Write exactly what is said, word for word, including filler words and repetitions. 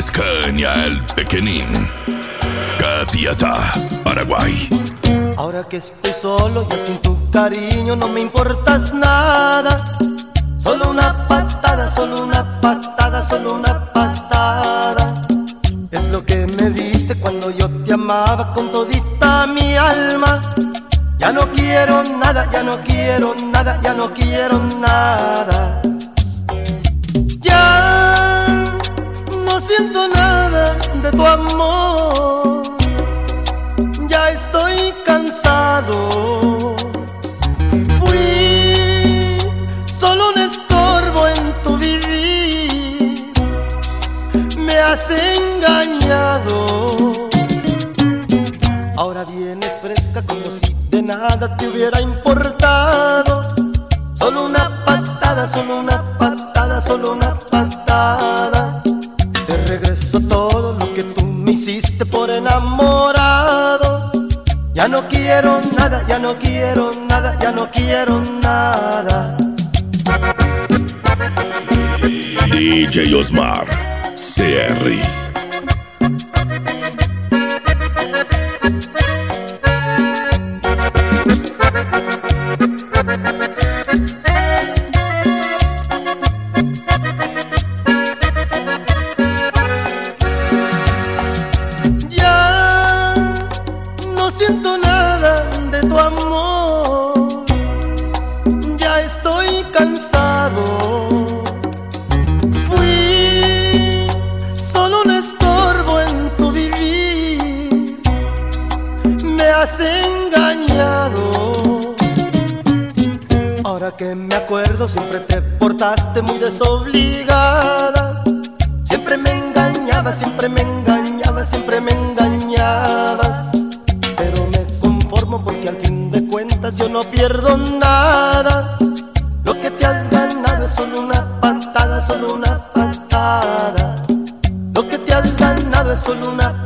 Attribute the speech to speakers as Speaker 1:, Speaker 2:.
Speaker 1: Escaña el Pequeñín, Catiata, Paraguay.
Speaker 2: Ahora que estoy solo y sin tu cariño no me importas nada. Solo una patada, solo una patada, solo una patada. Es lo que me diste cuando yo te amaba con todita mi alma. Ya no quiero nada, ya no quiero nada, ya no quiero nada. Ya no siento nada de tu amor. Ya estoy cansado. Fui solo un estorbo en tu vivir. Me has engañado. Ahora vienes fresca como si de nada te hubiera importado. Solo una patada, solo una patada, solo una patada. Te regreso todo lo que tú me hiciste por enamorado. Ya no quiero nada, ya no quiero nada, ya no quiero nada.
Speaker 1: D J Osmar, C R.
Speaker 2: Siento nada de tu amor. Ya estoy cansado. Fui solo un estorbo en tu vivir. Me has engañado. Ahora que me acuerdo, siempre te portaste muy desobligada. Siempre me engañabas, siempre me engañabas, siempre me engañabas. Porque al fin de cuentas yo no pierdo nada. Lo que te has ganado es solo una patada, solo una patada. Lo que te has ganado es solo una